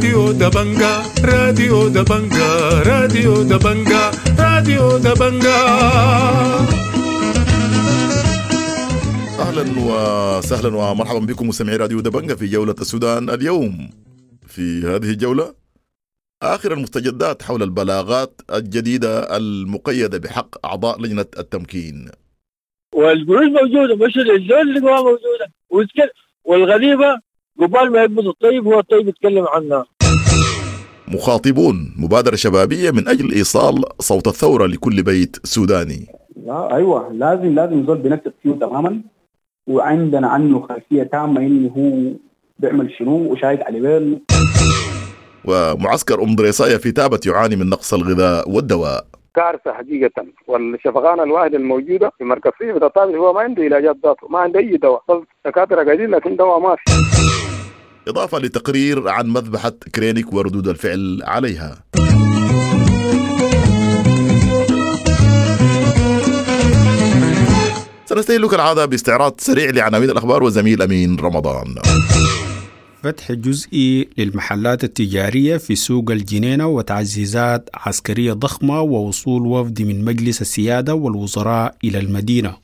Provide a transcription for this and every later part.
راديو دبنجا راديو دبنجا راديو دبنجا راديو دبنجا. أهلا وسهلا ومرحبا بكم مستمعي راديو دبنجا في جولة السودان اليوم. في هذه الجولة آخر المستجدات حول البلاغات الجديدة المقيدة بحق أعضاء لجنة التمكين. والقروش موجودة، مش الزول اللي جواها موجودة، والغريبة قبال ما يقبض الطيب هو الطيب يتكلم عنها. مخاطبون مبادرة شبابية من أجل إيصال صوت الثورة لكل بيت سوداني. لا أيوة، لازم يزول بنفس فيه تماما، وعندنا عنه خلفية تامة إنه هو بيعمل شنو وشاهد على بال. ومعسكر دريصاية في تابت يعاني من نقص الغذاء والدواء. كارثة حقيقة، والشفقانة الواحدة الموجودة في مركز فيه بتطابق هو ما عنده علاجات ذاته، ما عنده أي دواء، دكاترة قاعدين لكن دواء ما في. إضافة لتقرير عن مذبحة كرينيك وردود الفعل عليها. سنستهل كالعادة باستعراض سريع لعناوين الأخبار وزميل أمين رمضان. فتح جزئي للمحلات التجارية في سوق الجنينة وتعزيزات عسكرية ضخمة ووصول وفد من مجلس السيادة والوزراء إلى المدينة.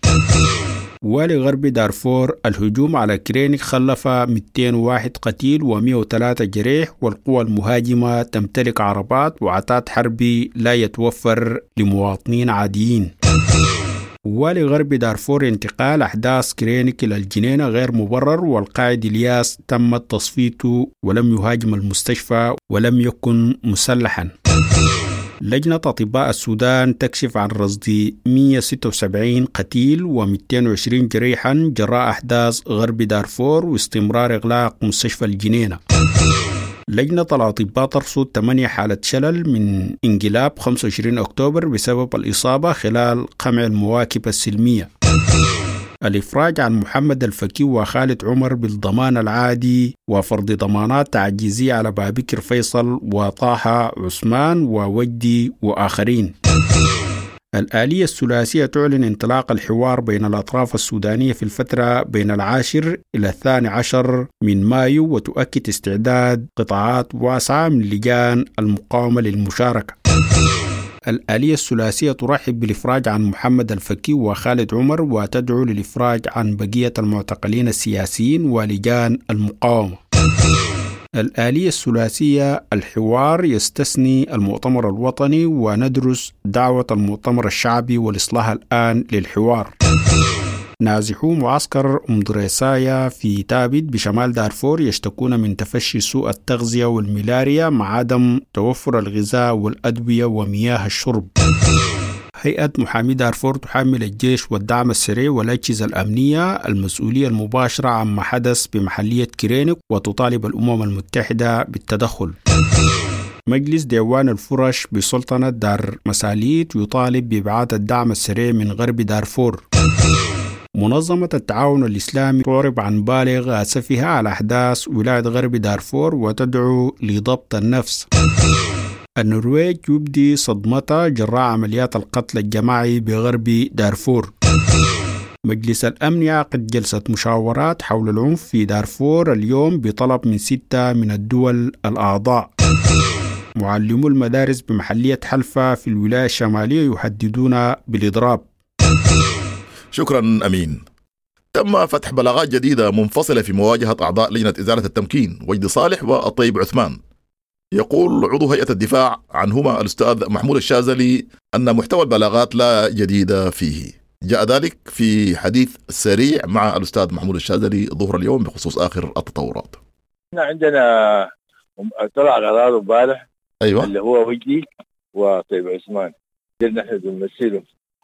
ولغرب دارفور الهجوم على كرينيك خلف 201 قتيل و103 جريح، والقوى المهاجمة تمتلك عربات وعتاد حربي لا يتوفر لمواطنين عاديين. ولغرب دارفور انتقال أحداث كرينيك إلى الجنينة غير مبرر، والقائد إلياس تم تصفيته ولم يهاجم المستشفى ولم يكن مسلحا. لجنة أطباء السودان تكشف عن رصد 176 قتيل و220 جريحا جراء أحداث غرب دارفور واستمرار إغلاق مستشفى الجنينة. لجنة الأطباء ترصد 8 حالة شلل من انقلاب 25 أكتوبر بسبب الإصابة خلال قمع المواكب السلمية. الإفراج عن محمد الفكي وخالد عمر بالضمان العادي وفرض ضمانات تعجيزية على بابكر فيصل وطه عثمان وودي وآخرين. الآلية الثلاثية تعلن انطلاق الحوار بين الأطراف السودانية في الفترة بين 10 إلى 12 من مايو، وتؤكد استعداد قطاعات واسعة من لجان المقاومة للمشاركة. الآلية الثلاثية ترحب بالإفراج عن محمد الفكي وخالد عمر وتدعو للإفراج عن بقية المعتقلين السياسيين ولجان المقاومة. الآلية الثلاثية الحوار يستثني المؤتمر الوطني، وندرس دعوة المؤتمر الشعبي والإصلاح الآن للحوار. نازحو معسكر دريصاية في تابت بشمال دارفور يشتكون من تفشي سوء التغذية والملاريا مع عدم توفر الغذاء والأدوية ومياه الشرب. هيئة محامي دارفور تحمل الجيش والدعم السريع والأجهزة الأمنية المسؤولية المباشرة عما حدث بمحلية كرينيك، وتطالب الأمم المتحدة بالتدخل. مجلس ديوان الفرش بسلطنة دار مساليت يطالب بإبعاد الدعم السريع من غرب دارفور. منظمة التعاون الإسلامي تعرب عن بالغ أسفها على أحداث ولاية غرب دارفور وتدعو لضبط النفس. النرويج يبدي صدمتها جراء عمليات القتل الجماعي بغرب دارفور. مجلس الأمن يعقد جلسة مشاورات حول العنف في دارفور اليوم بطلب من 6 من الدول الأعضاء. معلمو المدارس بمحلية حلفة في الولاية الشمالية يهددون بالإضراب. شكرا أمين. تم فتح بلاغات جديدة منفصلة في مواجهة أعضاء لجنة إزالة التمكين وجد صالح والطيب عثمان. يقول عضو هيئة الدفاع عنهما الأستاذ محمود الشاذلي أن محتوى البلاغات لا جديد فيه. جاء ذلك في حديث سريع مع الأستاذ محمود الشاذلي ظهر اليوم بخصوص آخر التطورات. عندنا طلع قرار امبارح أيوة. اللي هو وجدي وطيب عثمان قلنا احنا بنمثله.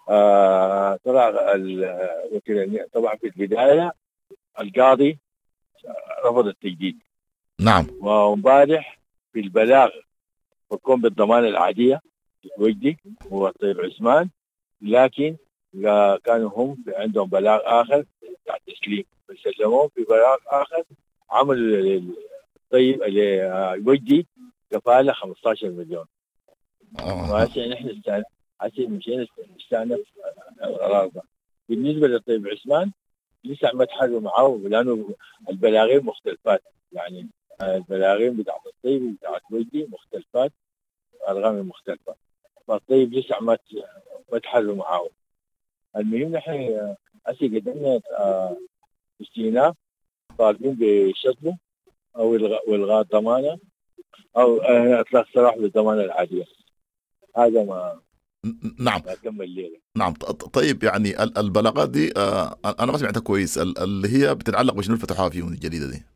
طلع الوكيل طبعا في البداية القاضي رفض التجديد. نعم. ومبارح في البلاغ حكم بالضمان العادية وجدي وطيب عثمان، لكن كانوا هم عندهم بلاغ آخر بتاع التسليم فسلموه في بلاغ آخر عملوا طيب وجدي كفالة 15 مليون. وهسه نحن مشينا نستأنف القرار ده. بالنسبة لطيب عثمان لسه ما تحروا معه لأنه البلاغين مختلفات، يعني البلاغين بتاعت الطيب وبتاعت وجدي مختلفات، أرقام مختلفة. فالطيب لسه ما تحلوا معاه. المهم نحن هسه قدمنا استئناف طالبين بشطبه أو إلغاء ضمانة أو إطلاق سراح بالضمانة العادية. هذا ما نعم كمل الليلة. نعم. طيب يعني البلاغات دي انا ما سمعتها كويس، اللي هي بتتعلق بشنو الفتحوها فيهم الجديده دي؟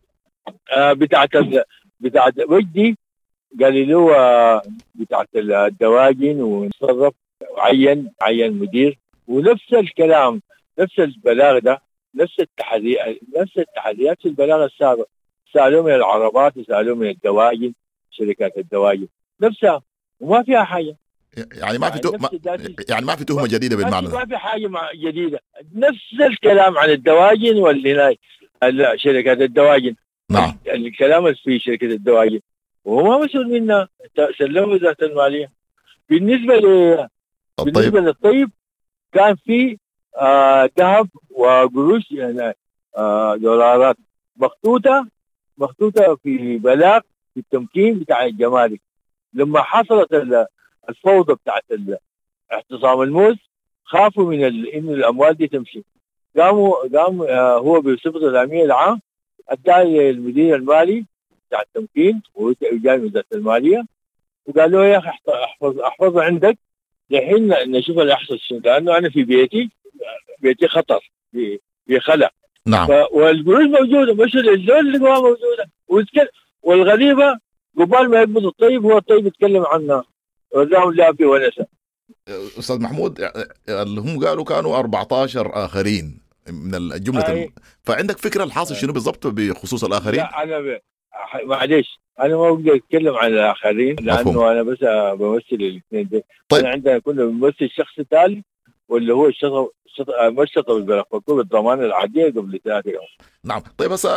بتاعت وجدي قال له بتاعت الدواجن ونصرف عين مدير، ونفس الكلام نفس البلاغ ده نفس التحديات في البلاغ السابق. سألوا من العربات وسألوا من الدواجن، شركات الدواجن نفسها، وما فيها حاجة. يعني ما في يعني ما في تهمة جديدة بالمعنى ده. ما في حاجة جديدة، نفس الكلام عن الدواجن والهناية شركات الدواجن. نعم. الكلام في شركة الدواجن وهو ما مسؤول منها، سلموا وزارة المالية. بالنسبة للطيب كان في ذهب وقروش يعني دولارات مخطوطة في بلاغ في التمكين بتاع الجمارك. لما حصلت الفوضى بتاعت اعتصام الموز خافوا من إن الأموال دي تمشي. قام هو بصفة الأمين العام ادى المدير المالي بتاع التمكين وجاي من وزارة المالية وقال له يا أخي احفظها عندك لحين نشوف اللي يحصل شنو، لأنه أنا في بيتي خطر في خلع. نعم. والقروش موجودة، مش الزول اللي هو موجودة. والغريبة قبال ما يقبض الطيب هو الطيب يتكلم عنها وزاهم لا في ونسة. أستاذ محمود، اللي هم قالوا كانوا 14 آخرين من الجملة فعندك فكرة الحاصل شنو بالضبط بخصوص الآخرين؟ لا أنا معليش أنا ما أقدر أتكلم عن الآخرين لأنه أنا بس بمثل الاثنين دي. طيب. أنا عندنا كنا بنمثل شخص ثالث واللي هو مشطة بالبلاغ بالضمان العادية قبل 3 يوم. نعم. طيب بس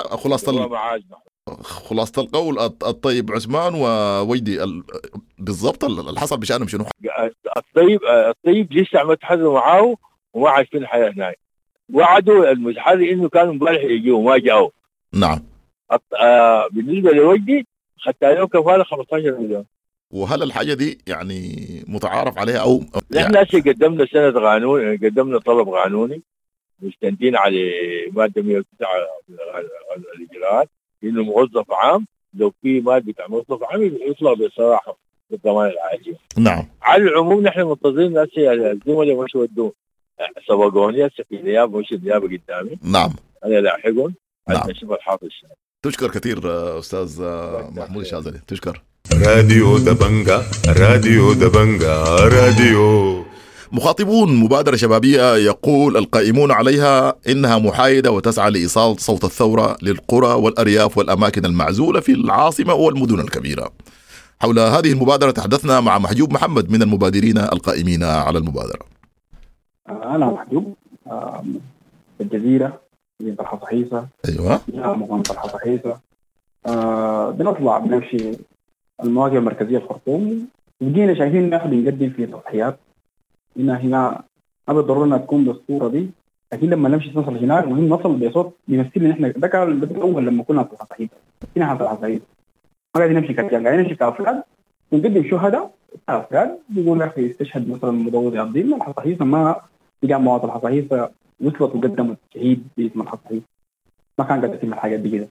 خلاصة القول الطيب عثمان ووجدي بالضبط اللي حصل بشأنهم شنو؟ الطيب لسه ما تحرروا معاه وما عارفين الحياة هناك. وعدوا المتحرر انه كانوا امبارح يجوا وما جاوا. نعم. بالنسبه لوجدي خدت له كفاله 15 مليون. وهل الحاجه دي يعني متعارف عليها او نحن هسه قدمنا سند قانون، قدمنا طلب قانوني مستندين على ماده 109 الاجراءات انه موظف عام لو في ماده بتاع موظف عام يطلع بصراحه بالضمان العاجل. نعم. على العموم نحن منتظرين هسه الزملاء مش ودوا سبقوني هسه في نيابه مش النيابه قدامي. نعم. انا لاحقهم. نعم. نشوف الحاصل. تشكر كثير أستاذ محمود الشاذلي، تشكر. راديو دبنجا راديو دبنجا راديو. مخاطبون مبادرة شبابية يقول القائمون عليها إنها محايدة وتسعى لإيصال صوت الثورة للقرى والأرياف والأماكن المعزولة في العاصمة والمدن الكبيرة. حول هذه المبادرة تحدثنا مع محجوب محمد من المبادرين القائمين على المبادرة. أنا محجوب في الجزيرة في طرحة صحيفة. أيوة. مقام طرحة صحيفة. بنطلع بنمشي المواقع المركزية في الخرطوم وجينا شايفين ناخذ نقدم في تضحيات هنا ما بالضرورة تكون بالصورة دي، لكن لما نمشي نصل هناك مهم نصل بصوت يمثلنا نحن. ده كان الأول لما كنا طرحة صحيفة هنا طرحة صحيفة ما قاعدين نمشي كرجال، قاعدين نمشي كأفراد ونقدم شهداء أفراد بيقول يا أخي استشهد مثلا مدور عظيم طرحة صحيفة ما تجمع مواطن طرحة صحيفة وصلت وقدمت شهيد باسم الحصحيح ما كان قاعد يتم الحاجات دي كده.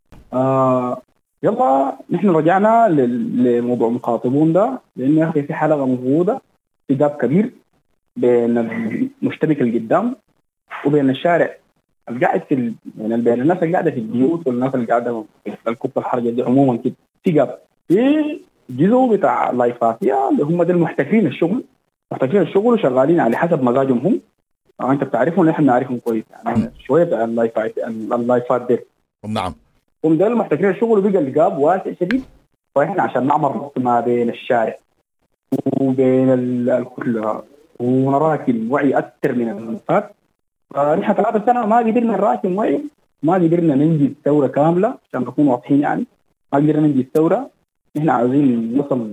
يلا نحن رجعنا لموضوع مخاطبون ده لأنه يا أخي في حلقة موجودة في جاب كبير بين المشتبك القدام وبين الشارع القاعد في يعني بين الناس اللي قاعدة في البيوت والناس اللي قاعدة في الكوب الحرجة دي عموما كده. في جاب في جزء بتاع لايفاتيا اللي هم دول محتكرين الشغل وشغالين على حسب مزاجهم هم. انت بتعرفهم نحن نعرفهم كويس يعني شويه اللايفات دي. نعم. هم دول محتاجين الشغل وبقى الجاب واسع شديد، فاحنا عشان نعمل ربط ما بين الشارع وبين الكل ونراكم وعي اكثر من المنفات. فنحن 3 سنة ما قدرنا نراكم وعي، ما قدرنا ننجز ثوره كامله عشان نكون واضحين يعني ما قدرنا ننجز ثوره. نحن عايزين نوصل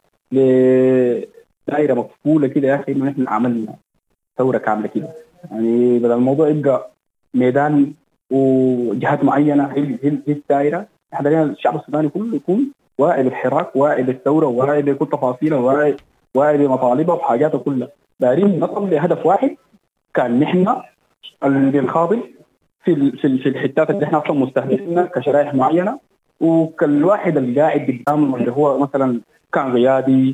لدائره مقفوله كده يا اخي انه نحن عملنا ثورة كاملة كده يعني بدل الموضوع يبقى ميدان وجهات معينة هي الدائرة احنا دايما الشعب السوداني كله يكون واعي بالحراك، واعي بالثوره، واعي بكل تفاصيلها، واعي بمطالبها وحاجاتها كلها. دايرين نصل لهدف واحد، كان نحن اللي بنخاطب في الحتات اللي احنا اصلا مستهدفينها كشرائح معينه، وكل واحد اللي قاعد قدامه اللي هو مثلا كان غيابي،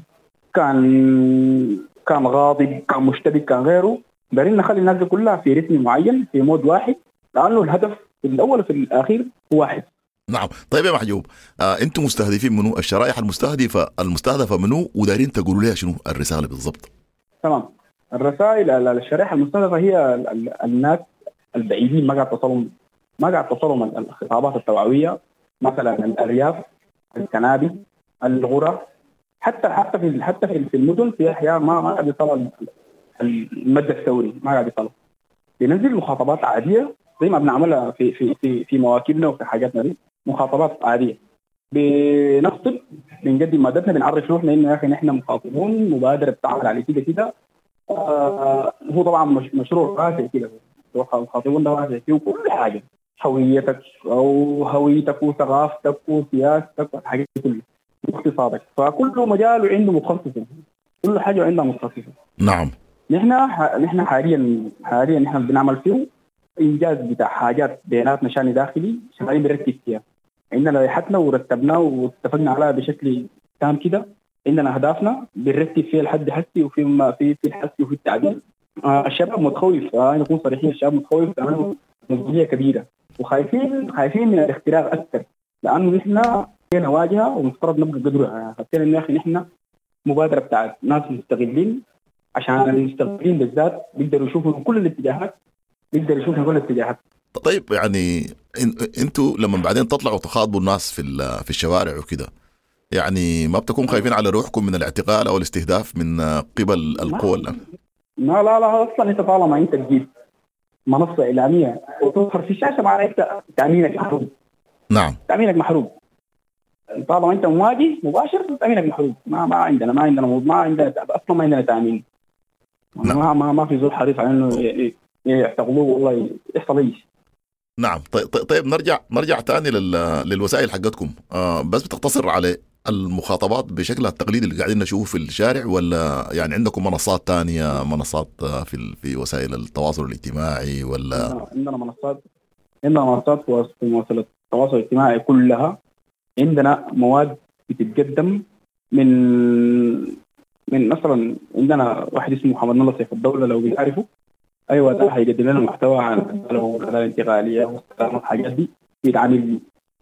كان غاضب، كان مشتبك، كان غيره، دايرين نخلي الناس دي كلها في رتم معين، في مود واحد، لانه الهدف في الاول وفي الاخير هو واحد. نعم. طيب يا محجوب، انتم مستهدفين منو؟ الشرائح المستهدفه منو؟ ودايرين تقولوا لها شنو الرساله بالضبط؟ تمام. الرسائل الشريحه المستهدفه هي الناس البعيدين، ما قاعد تصلهم الخطابات التوعويه، مثلا الارياف، الكنابي، الغرى، حتى في المدن في احياء ما قاعد يصل المد الثوري، ما قاعد يصل. بننزل مخاطبات عاديه زي ما بنعملها في مواكبنا وفي حاجاتنا دي، مخاطبات عاديه. بنخطب، بنقدم مادتنا، بنعرف روحنا انه يا اخي نحن مخاطبون، مبادره بتعمل على كده. هو طبعا مشروع واسع كده، مخاطبون ده واسع فيه كل حاجه، هويتك وثقافتك وسياستك والحاجات دي كلها واقتصادك، فكل مجال عنده متخصص، كل حاجه عندها متخصصه. نعم. نحن حاليا نحن بنعمل فيه انجاز بتاع حاجات بيناتنا شان داخلي، شغالين بنركز فيها. عندنا لائحتنا ورتبناه واتفقنا عليها بشكل تام كده. عندنا اهدافنا بنرتب فيها لحد هسي، في الحسي وفي التعديل. الشباب متخوف، نكون صريحين، الشباب متخوف لانه مسؤوليه كبيره، خايفين من الاختراق اكثر، لانه نحن فينا واجهه ومفترض نبقى قدرها. حسينا انه يا اخي نحن مبادره بتاعت ناس مستغلين، عشان المستغلين بالذات بيقدروا يشوفوا كل الاتجاهات، طيب يعني انتوا لما بعدين تطلعوا تخاطبوا الناس في الشوارع وكده، يعني ما بتكون خايفين على روحكم من الاعتقال او الاستهداف من قبل القوى؟ لا اصلا انت طالما انت تجيب منصه اعلاميه وتظهر في الشاشه، معناها انت تامينك محروم. نعم، تامينك محروم. طالما انت مواجه مباشر تامينك محروم. ما عندنا اصلا ما عندنا تامين. ما في زول حريص على انه يعتقلوه والله يحصل ايش. نعم. طيب نرجع تاني للوسائل حقتكم. بس بتقتصر على المخاطبات بشكلها التقليدي اللي قاعدين نشوفه في الشارع، ولا يعني عندكم منصات تانية، منصات في وسائل التواصل الاجتماعي؟ ولا عندنا منصات في وسائل التواصل الاجتماعي كلها. عندنا مواد بتتقدم من مثلا عندنا واحد اسمه محمد ناصر سيف الدولة، لو بيعرفوا. ايوه، ده هيقدم لنا محتوى عن العداله الانتقاليه والحاجات دي، بيتعمل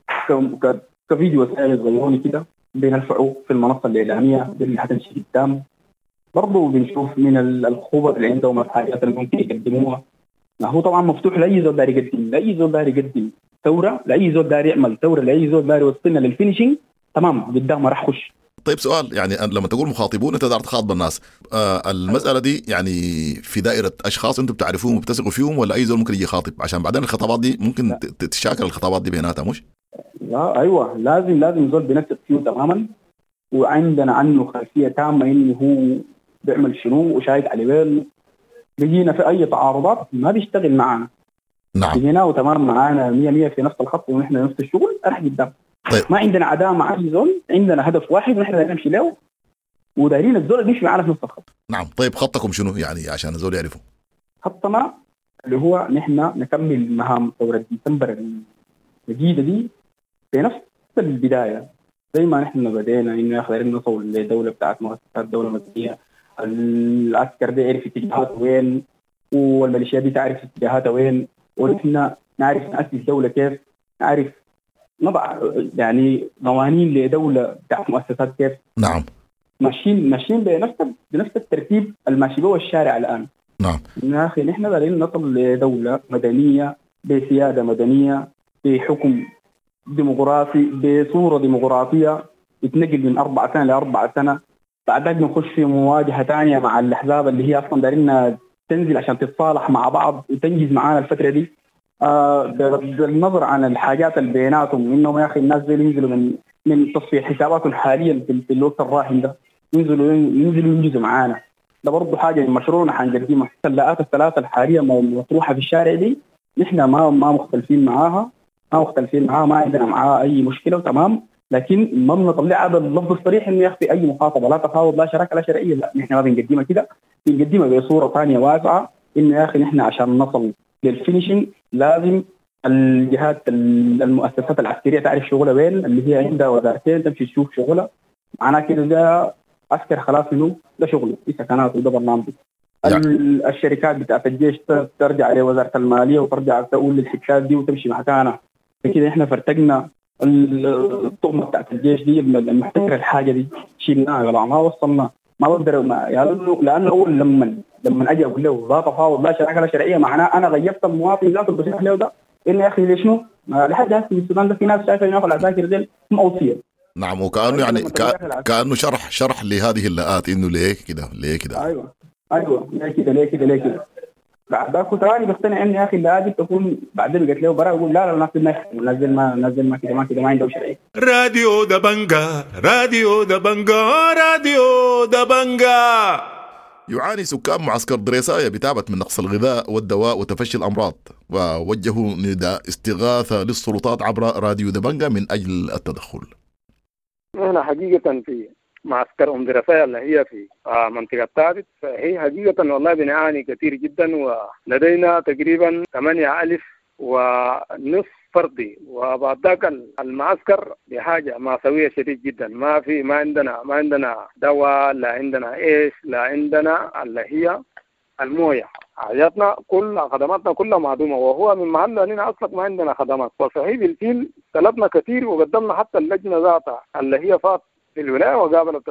كفيديو سائل صغيروني كده، بنرفعه في المنصه الاعلاميه اللي حتمشي قدام. برضه بنشوف من الخبراء اللي عندهم الحاجات اللي ممكن يقدموها. هو طبعا مفتوح لاي زول داري يقدم ثوره، لاي زول داري يعمل ثوره، لاي زول داري يوصلنا للفينيشنج، تمام قدام راح خش. طيب سؤال، يعني لما تقول مخاطبون انت دار تخاطب الناس، المسألة دي يعني في دائرة أشخاص انتم بتعرفوهم وبتثقوا فيهم، ولا أي زول ممكن يجي يخاطب؟ عشان بعدين الخطابات دي ممكن تتشاكل الخطابات دي بيناتها، مش؟ لا ايوه، لازم زول بنثق فيه تماما، وعندنا عنه خلفية تامة انه هو بيعمل شنو وشاهد على وين. بيجينا في اي تعارضات ما بيشتغل معنا. نعم. بيجينا وتمام معانا 100 في نفس الخط، ونحن نفس الشغل راح قدام. طيب. ما عندنا عداء مع اي زول، عندنا هدف واحد ونحن نمشي له، ودايرين الزول اللي يمشي معنا في نفس الخط. نعم. طيب خطكم شنو يعني عشان الزول يعرفوا؟ خطنا اللي هو نحن نكمل مهام ثورة ديسمبر الجديدة دي في نفس البداية، زي ما نحن بدينا انه ياخذ نوصل لدولة بتاعت مؤسسات دولة مدنية. العسكر ده يعرف اتجاهاته وين، والميليشيات دي تعرف اتجاهاتها وين، ونحن نعرف نأسس دولة كيف، نعرف نضع يعني قوانين لدولة بتاعت مؤسسات كيف. نعم. ماشيين بنفس الترتيب الماشي جوه الشارع الآن. نعم. يا أخي نحن دارين نصل لدولة مدنية بسيادة مدنية بحكم ديمقراطي بصورة ديمقراطية، يتنقل من 4 سنة ل4 سنة. بعدين نخش في مواجهة تانية مع الأحزاب اللي هي أصلا دارين تنزل عشان تتصالح مع بعض وتنجز معانا الفترة دي. بالنظر عن الحاجات اللي بيناتهم، إنهم يا أخي الناس دي ينزلوا من تصفية حساباتهم حاليا في الوقت الراهن ده، ينزلوا ينجزوا معانا. ده برضو حاجة من مشروعنا حنقدمها. السلاءات الثلاثة الحالية مطروحة في الشارع دي، نحن ما مختلفين معاها. ما مختلفين معاه، ما عندنا معاه اي مشكله وتمام، لكن ما بنطلع هذا اللفظ الصريح انه يخفي اي مخاطبه، لا تفاوض لا شراكه لا شرعيه، لا نحن ما بنقدمها كده، بنقدمها بصوره ثانيه واسعه، انه يا اخي نحن عشان نصل للفينيشنج لازم الجهات المؤسسات العسكريه تعرف شغلها وين، اللي هي عندها وزارتين تمشي تشوف شغلها، معناه كده ده عسكر خلاص منه ده شغله في سكنات وده برنامجه. الشركات بتاعت الجيش ترجع لوزاره الماليه وترجع تقول للحكايات دي وتمشي مكانها، فكده احنا فرتقنا الطغمه بتاعت الجيش دي المحتكر الحاجه دي شيلناها ما وصلنا، ما بقدر لانه اول لما اجي اقول له لا تفاوض لا شراكه لا شرعيه، معناه انا غيبت المواطن ذاته بشرح له ده انه يا اخي ليش شنو؟ لحد هسه في السودان ده في ناس شايفه انه العساكر دي هم اوصيه. نعم، وكانه يعني كانه شرح لهذه اللاءات انه ليه كده. ايوه ليه كده بعد كنت راني بقتنع اني يا اخي اللي تكون بعدين قلت له برا اقول لا نزل ما كده ما عنده شيء. راديو دبنجا راديو دبنجا راديو دبنجا. يعاني سكان معسكر دريسايا بتعبة من نقص الغذاء والدواء وتفشي الأمراض، ووجهوا نداء استغاثة للسلطات عبر راديو دبنجا من أجل التدخل. هنا حقيقة في معسكر دريسايا اللي هي في منطقة تابت، فهي حقيقة والله بنعاني كثير جدا، ولدينا تقريبا 8,000 ونصف فردي، وبعد ذاك المعسكر بحاجة مأساوية شديد جدا، ما عندنا دواء، لا عندنا لا عندنا اللي هي المويه، حاجاتنا كل خدماتنا كلها معدومة، وهو من محل أننا أصلا ما عندنا خدمات. وصحيح بالفيل طلبنا كثير وقدمنا حتى اللجنة ذاتها اللي هي فات في الولاية وقابلت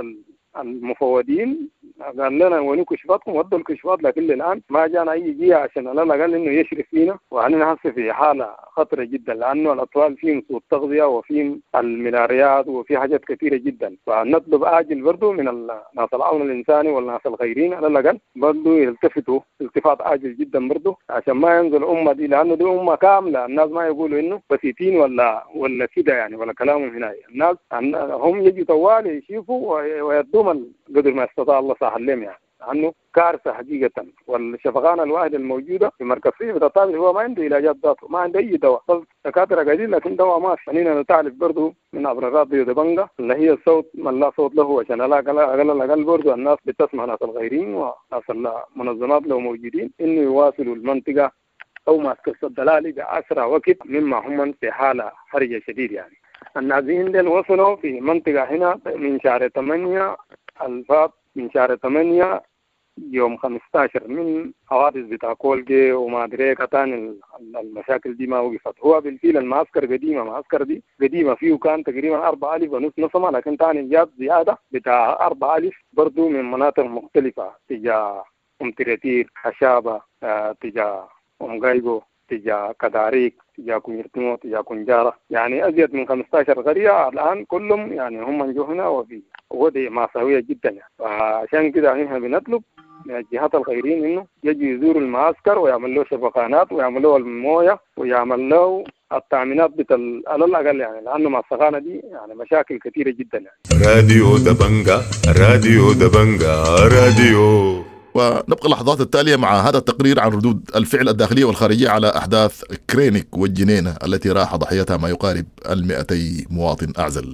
المفوضين، قال لنا وين كشفاتكم، ودوا الكشفات، لكن الآن ما جانا أي جهة عشان الله قال إنه يشرف فينا، وعننا هسه في حالة خطرة جدا، لأنه الأطفال فيهم سوء التغذية وفيهم الملاريات وفي حاجات كثيرة جدا. فنطلب آجل برضو من الناس العون الإنساني والناس الخيرين على الأقل برضو يلتفتوا التفات آجل جدا برضو، عشان ما ينزل أمة دي، لأنه دي أمة كاملة، الناس ما يقولوا إنه بسيطين ولا كده يعني، ولا كلامهم هنا. الناس هم يجي طوال يشوفوا ويدوم قدر ما استطاع الله صح لهم يعني، عنه كارثة حقيقة. والشفقان الواحد الموجودة في مركز فيه بتطابق هو ما عنده علاجات ذاته، ما عنده أي دواء، دكاترة قليل لكن دواء ما في. خلينا نتعرف برضو من عبر راديو دبنجا اللي هي الصوت من لا صوت له، عشان أقل برضو الناس بتسمع ناس الغيرين وناس المنظمات لو موجودين إنه يواصلوا المنطقة أو معسكر الدلالي بأسرع وقت مما هم في حالة حرجة شديد يعني. النازحين دول وصلوا في منطقة هنا من شهر 8 الفات، من شهر 8 يوم 15 من حوادث بتاع كولجي وما أدري كتان المشاكل دي ما وقفت. هو بالفعل المعسكر قديمة، معسكر دي قديمة فيه كان تقريبا 4,000 ونص نسمة، لكن تاني جاب زيادة بتاع 4,000 برضو من مناطق مختلفة، تجاه تريتير، خشابة، تجاه غايبو، تجاه كداريك، تجاه كونيرتمو، تجاه كونجارة، يعني أزيد من 15 قرية الآن كلهم يعني هم نجوا هنا، وفي ودي مأساوية جدا يعني. فعشان كده نحن بنطلب من الجهات الخيرين إنه يجي يزوروا المعسكر ويعمل له شفقانات ويعمل له الموية ويعمل له التأمينات على الأقل يعني، لأنه مع السخانة دي يعني مشاكل كثيرة جدا يعني. راديو دبنجا راديو دبنجا راديو. ونبقى اللحظات التالية مع هذا التقرير عن ردود الفعل الداخلية والخارجية على أحداث كرينيك والجنينة التي راح ضحيتها ما يقارب 200 مواطن أعزل.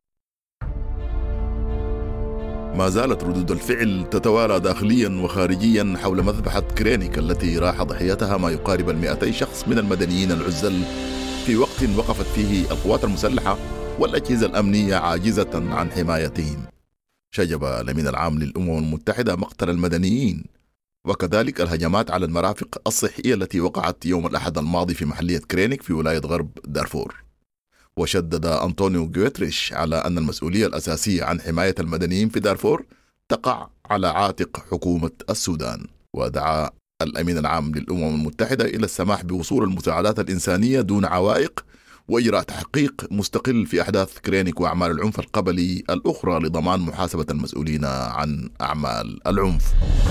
ما زالت ردود الفعل تتوالى داخليا وخارجيا حول مذبحة كرينيك التي راح ضحيتها ما يقارب 200 شخص من المدنيين العزل في وقت وقفت فيه القوات المسلحة والأجهزة الأمنية عاجزة عن حمايتهم. شجب الأمين العام للأمم المتحدة مقتل المدنيين وكذلك الهجمات على المرافق الصحية التي وقعت يوم الأحد الماضي في محلية كرينيك في ولاية غرب دارفور. وشدد أنطونيو غوتريش على أن المسؤولية الأساسية عن حماية المدنيين في دارفور تقع على عاتق حكومة السودان. ودعا الأمين العام للأمم المتحدة إلى السماح بوصول المساعدات الإنسانية دون عوائق وإجراء تحقيق مستقل في أحداث كرينيك وأعمال العنف القبلي الأخرى لضمان محاسبة المسؤولين عن أعمال العنف.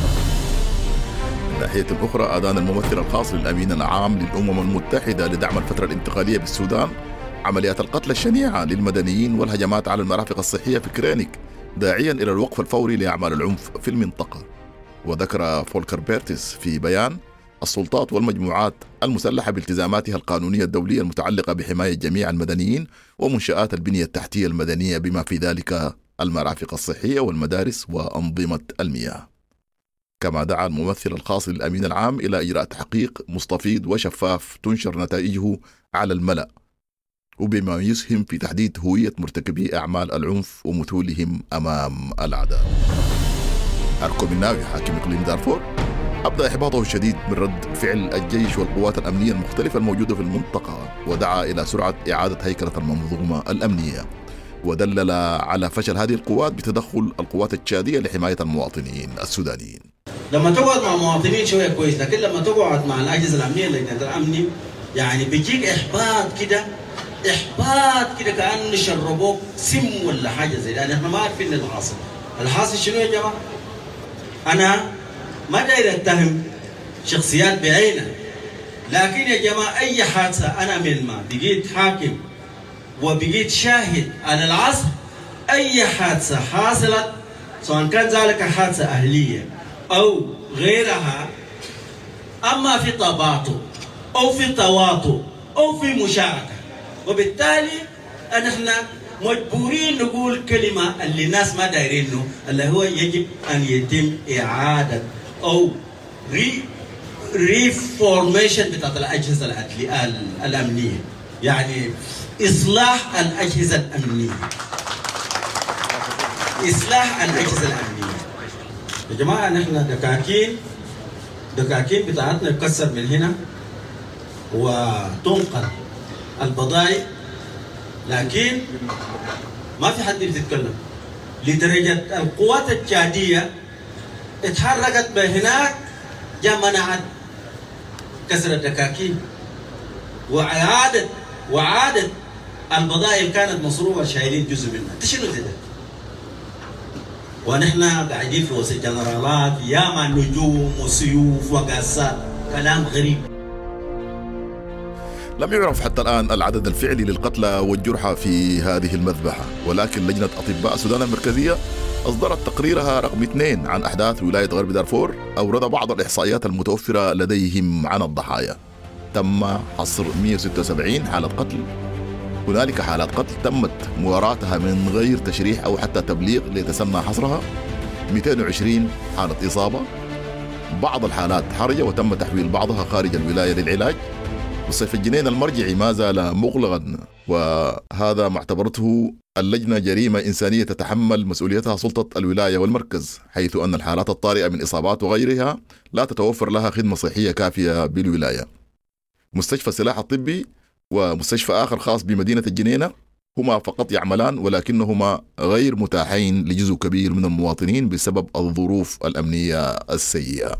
من ناحية أخرى أدان الممثل الخاص للأمين العام للأمم المتحدة لدعم الفترة الانتقالية بالسودان عمليات القتل الشنيعة للمدنيين والهجمات على المرافق الصحية في كرينيك، داعيا إلى الوقف الفوري لأعمال العنف في المنطقة. وذكر فولكر بيرتس في بيان السلطات والمجموعات المسلحة بالتزاماتها القانونية الدولية المتعلقة بحماية جميع المدنيين ومنشآت البنية التحتية المدنية بما في ذلك المرافق الصحية والمدارس وأنظمة المياه. كما دعا الممثل الخاص للأمين العام إلى إجراء تحقيق مستفيض وشفاف تنشر نتائجه على الملأ وبما يسهم في تحديد هوية مرتكبي أعمال العنف ومثولهم أمام الأعداء. أركو الناوي حاكم إقليم دارفور أبدأ إحباطه الشديد من رد فعل الجيش والقوات الأمنية المختلفة الموجودة في المنطقة، ودعا إلى سرعة إعادة هيكلة المنظومة الأمنية، ودلل على فشل هذه القوات بتدخل القوات التشادية لحماية المواطنين السودانيين. لما تقعد مع مواطنين شوية كويس، لكن لما تقعد مع الأجهزة الأمنية لجنة الأمن يعني بيجيك إحباط كده كأنه شربوك سم ولا حاجة زي ده. احنا ما عارفين الحاصل. الحاصل شنو يا جماعة؟ أنا ما داير أتهم شخصيات بعينها، لكن يا جماعة أي حادثة أنا من ما بقيت حاكم وبقيت شاهد على العصر، أي حادثة حاصلت سواء كان ذلك حادثة أهلية أو غيرها، أما في تباطؤ أو في تواطؤ أو في مشاركة، وبالتالي نحن مجبورين نقول كلمة اللي الناس ما دايرينه، اللي هو يجب أن يتم إعادة أو ريفورميشن بتاعت الأجهزة الأمنية، يعني إصلاح الأجهزة الأمنية. إصلاح الأجهزة الأمنية يا جماعة. نحن دكاكين بتاعتنا يكسر من هنا وتنقل البضائع، لكن ما في حد بيتكلم. لدرجة القوات التشادية اتحركت بهناك جاء منعت كسر الدكاكين وعادت البضائع اللي كانت مصروفة شايلين جزء منها. شنو ده؟ ونحن قاعدين في وسط جنرالات ياما نجوم وسيوف وقاسات، كلام غريب. لم يعرف حتى الآن العدد الفعلي للقتلى والجرحى في هذه المذبحة، ولكن لجنة أطباء السودان المركزية أصدرت تقريرها رقم 2 عن أحداث ولاية غرب دارفور، أورد بعض الإحصائيات المتوفرة لديهم عن الضحايا. تم حصر 176 حالة قتل. هنالك حالات قتل تمت مواراتها من غير تشريح أو حتى تبليغ ليتسنى حصرها. 220 حالة إصابة. بعض الحالات حرجة وتم تحويل بعضها خارج الولاية للعلاج. وصيف الجنين المرجعي ما زال مغلقا، وهذا ما اعتبرته اللجنة جريمة إنسانية تتحمل مسؤوليتها سلطة الولاية والمركز، حيث أن الحالات الطارئة من إصابات وغيرها لا تتوفر لها خدمة صحية كافية بالولاية. مستشفى السلاح الطبي ومستشفى آخر خاص بمدينة الجنينة هما فقط يعملان، ولكنهما غير متاحين لجزء كبير من المواطنين بسبب الظروف الأمنية السيئة.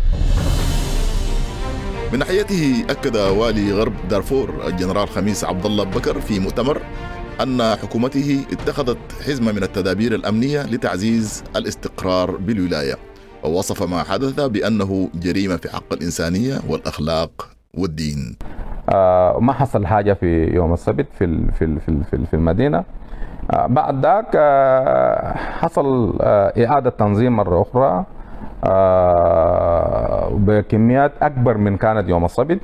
من ناحيته أكد والي غرب دارفور الجنرال خميس عبد الله بكر في مؤتمر أن حكومته اتخذت حزمة من التدابير الأمنية لتعزيز الاستقرار بالولاية، ووصف ما حدث بأنه جريمة في حق الإنسانية والأخلاق والدين. ما حصل حاجة في يوم السبت في المدينة. بعد ذاك حصل إعادة تنظيم مرة أخرى بكميات أكبر من كانت يوم السبت،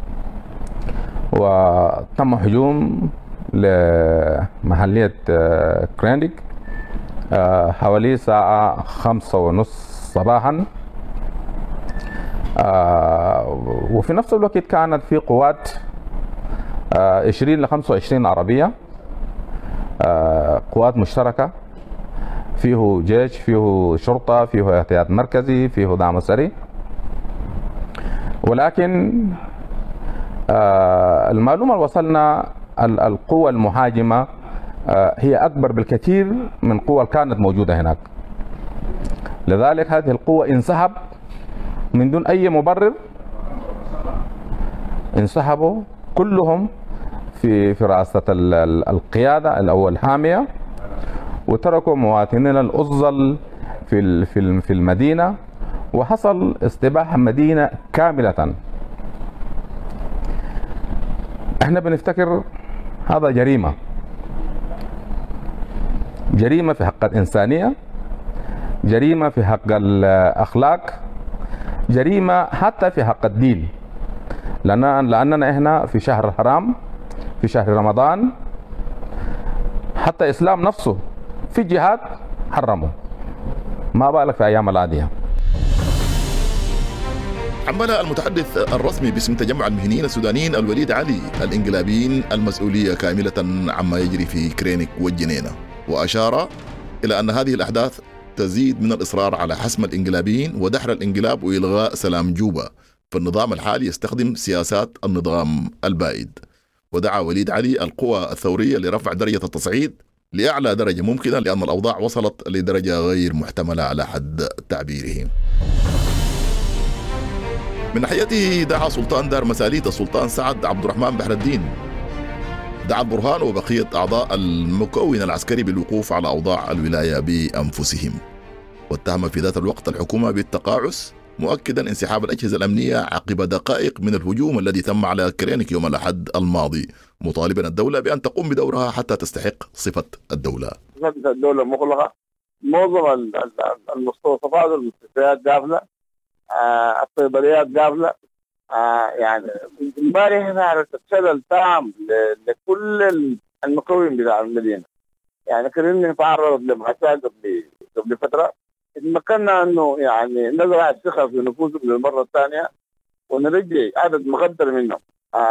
وتم هجوم لمحلية كرينديك حوالي الساعة 5:30 صباحا. وفي نفس الوقت كانت في قوات 20 ل 25 عربية، قوات مشتركة، فيه جيش، فيه شرطة، فيه احتياط مركزي، فيه دعم سري. ولكن المعلومة اللي وصلنا القوة المهاجمة هي أكبر بالكثير من القوة اللي كانت موجودة هناك. لذلك هذه القوة انسحب من دون أي مبرر، انسحبوا كلهم في رئاسة القيادة أو الحامية، وتركوا مواطنينا الأفضل في المدينة، وحصل استباحة مدينة كاملة. احنا بنفتكر هذا جريمة في حق الإنسانية، جريمة في حق الأخلاق، جريمة حتى في حق الدين، لأننا هنا في شهر الحرام، في شهر رمضان. حتى الإسلام نفسه في جهاد حرمه، ما بالك في أيام العادية. حمل المتحدث الرسمي باسم تجمع المهنيين السودانيين الوليد علي الإنقلابيين المسؤولية كاملة عما يجري في كرينيك والجنينة، وأشار إلى أن هذه الأحداث تزيد من الإصرار على حسم الإنقلابيين ودحر الإنقلاب وإلغاء سلام جوبا، فالنظام الحالي يستخدم سياسات النظام البائد. ودعا وليد علي القوى الثورية لرفع درجة التصعيد لأعلى درجة ممكنة، لأن الأوضاع وصلت لدرجة غير محتملة على حد تعبيره. من ناحيته دعا سلطان دار مساليت السلطان سعد عبد الرحمن بحر الدين، دعا البرهان وبقية أعضاء المكون العسكري بالوقوف على أوضاع الولاية بأنفسهم، واتهم في ذات الوقت الحكومة بالتقاعس، مؤكدا انسحاب الأجهزة الأمنية عقب دقائق من الهجوم الذي تم على كرينيك يوم الأحد الماضي، مطالبا الدولة بأن تقوم بدورها حتى تستحق صفة الدولة. صفة الدولة مغلقة، معظم المستوصفات والمستشفيات قافلة، الصيدليات قافلة. يعني امبارح صارت الشلل تام لكل المكون بتاع المدينة. يعني كرينيك تعرض لمأساة قبل فترة، تمكنا انه يعني نزرع الثقة في نفوسهم للمرة الثانية ونرجع عدد مقدر منهم.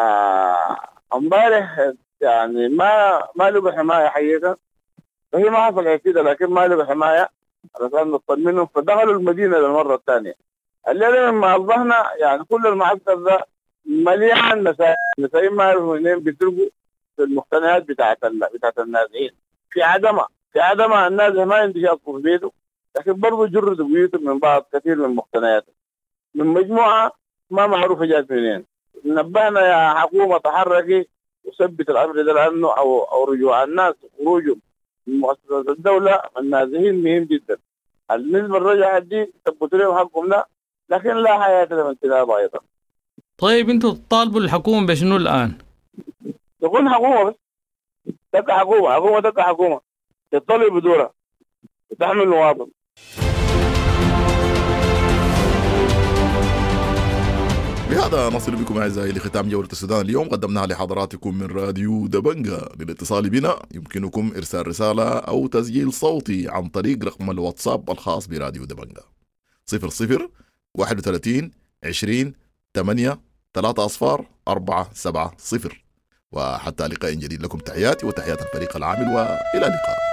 امبارح يعني ما له حماية حقيقة، وهي ما حصل كده، لكن ما له حماية علشان نطمنهم، فدخلوا المدينة للمرة الثانية. الليلة لما أصبحنا يعني كل المعسكر ده مليان مساجين ما يعرفوا منين بيتركوا في المقتنيات بتاعت النازحين في عدمها النازح ما يمدي يشاركوا في بيته، لكن برضه جردوا بيوتهم من بعض كثير من مقتنياتهم من مجموعة ما معروفة جات منين. نبهنا يا حكومة تحركي وثبت الأمر ده، لأنه أو رجوع الناس خروجهم من مؤسسات الدولة النازحين مهم جدا. النسبة الرجعة دي ثبتوا لهم حقهم ده، لكن لا حياة لمن تناب أيضا. طيب انتوا تطالبوا الحكومة بشنو الآن؟ تكون حكومة بس تبقى حكومة تطلب بدورها وتحمل المواطن. بهذا نصل بكم أعزائي لختام جولة السودان اليوم، قدمناها لحضراتكم من راديو دبنجا. للاتصال بنا يمكنكم إرسال رسالة أو تسجيل صوتي عن طريق رقم الواتساب الخاص براديو دبنجا 00 31 20 8 3 4 7 0. وحتى لقاء جديد لكم تحياتي وتحيات الفريق العامل، وإلى اللقاء.